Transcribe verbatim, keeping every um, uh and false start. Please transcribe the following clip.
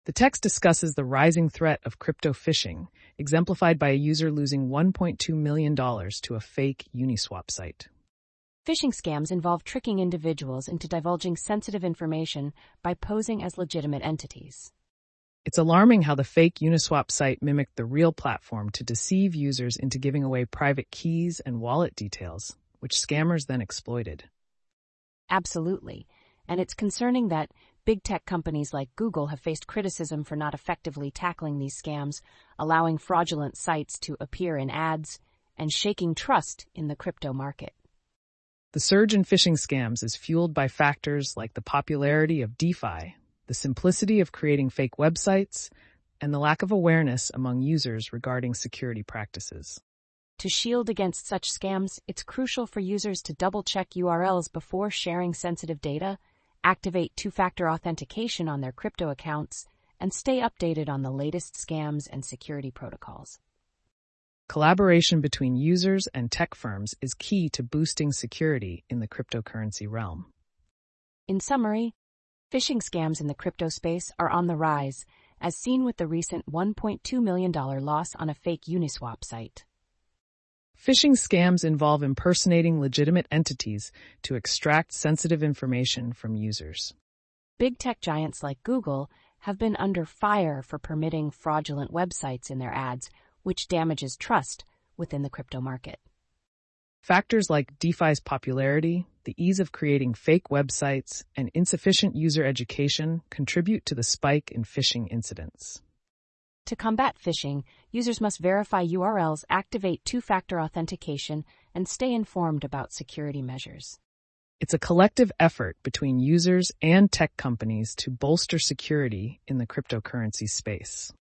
The text discusses the rising threat of crypto phishing, exemplified by a user losing one point two million dollars to a fake Uniswap site. Phishing scams involve tricking individuals into divulging sensitive information by posing as legitimate entities. It's alarming how the fake Uniswap site mimicked the real platform to deceive users into giving away private keys and wallet details, which scammers then exploited. Absolutely. And it's concerning that big tech companies like Google have faced criticism for not effectively tackling these scams, allowing fraudulent sites to appear in ads and shaking trust in the crypto market. The surge in phishing scams is fueled by factors like the popularity of DeFi, the simplicity of creating fake websites, and the lack of awareness among users regarding security practices. To shield against such scams, it's crucial for users to double-check U R Ls before sharing sensitive data, activate two-factor authentication on their crypto accounts, and stay updated on the latest scams and security protocols. Collaboration between users and tech firms is key to boosting security in the cryptocurrency realm. In summary, phishing scams in the crypto space are on the rise, as seen with the recent one point two million dollars loss on a fake Uniswap site. Phishing scams involve impersonating legitimate entities to extract sensitive information from users. Big tech giants like Google have been under fire for permitting fraudulent websites in their ads, which damages trust within the crypto market. Factors like DeFi's popularity, the ease of creating fake websites, and insufficient user education contribute to the spike in phishing incidents. To combat phishing, users must verify U R Ls, activate two-factor authentication, and stay informed about security measures. It's a collective effort between users and tech companies to bolster security in the cryptocurrency space.